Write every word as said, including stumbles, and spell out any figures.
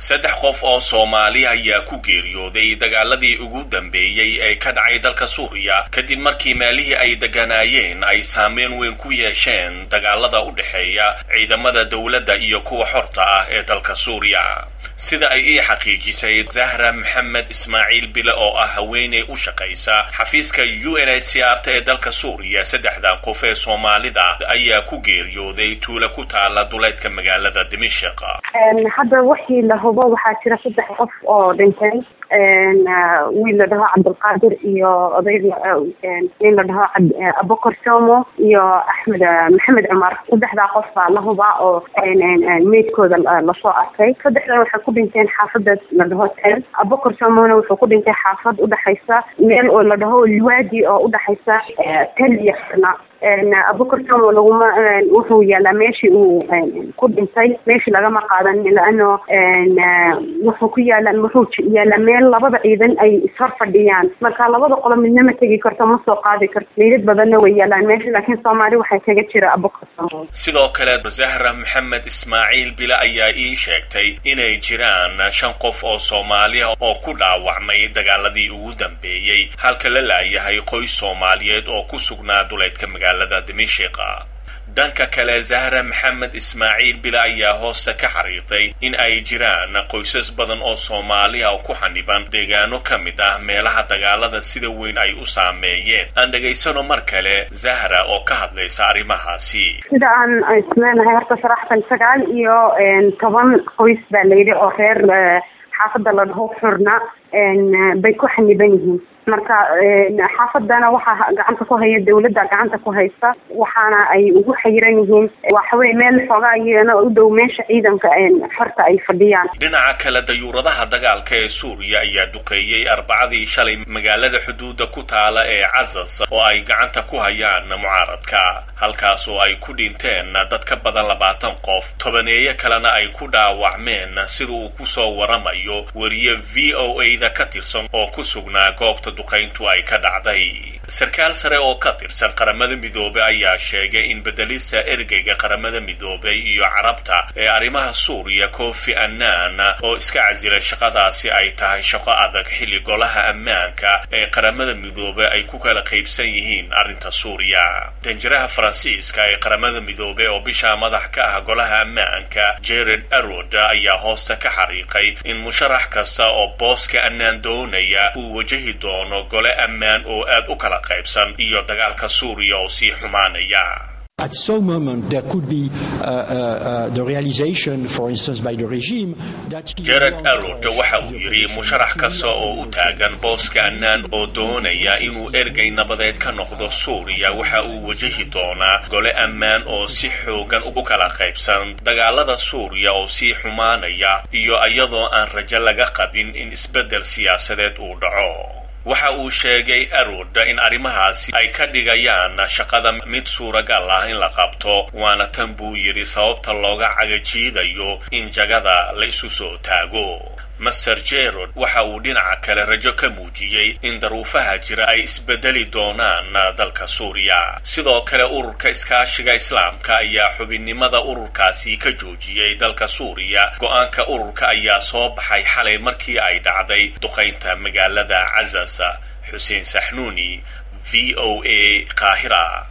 saddex qof oo Soomaali ayaa ku geeriyooday dagaaladii ugu dambeeyay ee ka dhacay dalka Suuriya kadib markii meelihii ay deganaayeen ay saameyn weyn ku yeesheen dagaalada u dhaxeeya ciidamada dawladda iyo kuwa xorta ah ee dalka Suuriya. sida ay ii xaqiijisay Zahra Maxamed Ismaaciil Bile oo ah haweeney u shaqaysa xafiiska U N H C R ee dalka Suuriya, saddexdan qof ee Soomaalida ayaa ku geeriyooday tuulo ku taala duleedka magaalada Dimashq. hadda wixii la hubo waxaa jira saddex qof oo dhintay, wiil la dhaho Cabdulqaadir iyo odayga nin la dhaho Abubakar Somo iyo Axmed Maxamed Cumar. saddexdaa qof baa la hubaa oo meydkooda la soo arkay. saddexdan waxay ku dhinteen xaafada la dhaho Tel. Abubakar Somona wuxuu ku dhintay xaafad u dhaxaysa meel oo la dhaho Liwaadi oo u dhaxaysa Tel iyo Xirna. Abubakar Somo laguma wuxuu yaalaa meeshii uu ku dhintay, meeshii lagama qaadan laano wuxuu ku yaalaa wuxuu yaalaa meel labada ciidan ay ishor fadhiyaan, marka labada qolo midna ma tegi karto, ma soo qaadi karto. meydad badanna way yaalaan meesha, laakiin Soomaali waxay kaga jira Abubakar Somo. sidoo kale Zahra Maxamed Ismaaciil Bile ayaa ii sheegtay inay jiraan shan qof oo Soomaali ah oo ku dhaawacmay dagaaladii ugu dambeeyay, halka la laayahay qoys Soomaaliyeed oo ku sugnaa duleedka magaalada Dimashq. dhanka kale Zahra Maxamed Ismaaciil Bile ayaa hoosta ka xariiqday in ay jiraan qoysas badan oo Soomaali ah oo ku xaniban deegaano ka mid ah meelaha dagaalada sida weyn ay u saameeyeen. aan dhageysano mar kale Zahra oo ka hadlaysa arrimahaasi. sida aan ismeenahay horta sharaxtan sagaal iyo toban qoys baa layidhi oo reer xaafada la dhaho Xurna bay ku xaniban yihiin. marka xaafadana waxaa gacanta ku haya dawladda gacanta ku haysta, waxaana ay ugu xayiran yihiin waxa weeye meel xoogaa iyana u dhow meesha ciidanka xorta ay fadhiyaan. dhinaca kale dayuuradaha dagaalka ee Suuriya ayaa duqeeyay arbacadii shalay magaalada xuduudda ku taala ee Azaz oo ay gacanta ku hayaan mucaaradka, halkaas oo ay ku dhinteen dad ka badan labaatan qof, tobaneeyo kalena ay ku dhaawacmeen sida uu ku soo waramayo wariye V O A da ka tirsan oo ku sugnaa goobta duqayntu ay ka dhacday. sarkaal sare oo ka tirsan qaramada midoobay ayaa sheegay in bedelista ergeyga qaramada midoobay iyo carabta ee arrimaha Suuriya Kofi Annan oo iska casilay shaqadaasi ay tahay shaqo adag xilli golaha ammaanka ee qaramada midoobay ay ku kala qaybsan yihiin arrinta Suuriya. danjiraha Faransiiska ee qaramada midoobay oo bisha madax ka ah golaha ammaanka Jared Arod ayaa hoosta ka xariiqay in musharax kasta oo booska Annan doonaya uu wajahi doono gole ammaan oo aad u kala qaybsan iyo dagaalka Suuriya oo sii xumaanaya. At some moment there could be uh, uh, uh, the realization, for instance, by the regime that Jared Arod waxa uu yiri musharax kasta oo u taagan booska Annan oo doonaya inuu ergey nabadeed ka noqdo Suuriya waxa uu wajahi doonaa gole ammaan oo si xoogan u kala qaybsan, dagaalada Suuriya oo sii xumaanaya iyo iyadoo aan rajo laga qabin in isbedel siyaasadeed uu dhaco. waxa uu sheegay Arod in arrimahaasi ay ka dhigayaan shaqada mid suuragal ah in la qabto, waana tan buu yiri sababta looga cagajiidayo in jagada la isu soo taago. Master Jared waxa uu dhinaca kale rajo ka muujiyay in daruufaha jira ay isbedeli doonaan dalka Suuriya. sidoo kale ururka iskaashiga Islaamka ayaa xubinnimada ururkaasi ka joojiyay dalka Suuriya. go'aanka ururka ayaa soo baxay xalay markii ay dhacday duqaynta magaalada Azaz. Xuseen Saxnuuni, V O A, Qaahira.